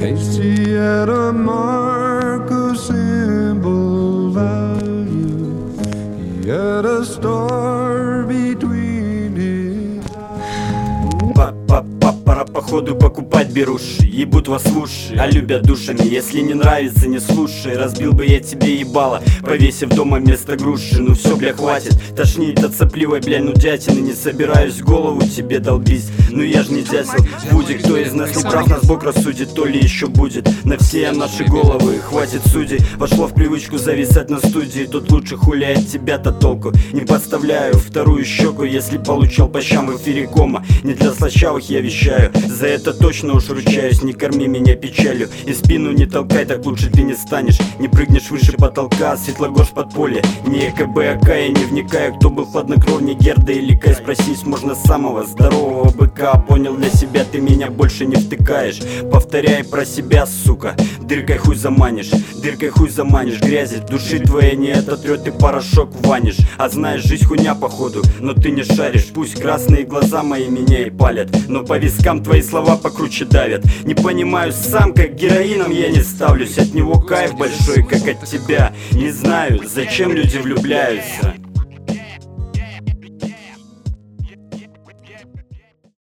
Tasty at a mark of simple value. He had a star between his. Пора походу покупать беруши. Ебут вас в уши, а любят душами. Если не нравится, не слушай. Разбил бы я тебе ебало, повесив дома вместо груши. Ну все, бля, хватит, тошнит от сопливой, бля, нудятины. Не собираюсь голову тебе долбить, ну я ж не дятел. Будет кто из нас не прав, нас Бог рассудит, то ли еще будет. На все наши головы хватит судей. Вошло в привычку зависать на студии. Тут лучше хули от тебя-то толку. Не подставляю вторую щеку, если получал по щам в эфире кома. Не для слащавых я вещаю, за это точно уж ручаюсь. Не корми меня печалью и спину не толкай, так лучше ты не станешь. Не прыгнешь выше потолка, Светлогорск подполье. Не ЭКБ, АК, я не вникаю, кто был хладнокровнее Герда или Кай. Спросить можно самого здорового быка. Понял для себя, ты меня больше не втыкаешь. Повторяй про себя, сука, дыркой хуй заманишь. Дыркой хуй заманишь, грязи души твоей не ототрет, ты порошок ванишь. А знаешь, жизнь хуйня походу, но ты не шаришь. Пусть красные глаза мои меня и палят, но по вискам твои слова покруче давят. Не понимаю сам, как героином я не ставлюсь. От него кайф большой, как от тебя. Не знаю, зачем люди влюбляются.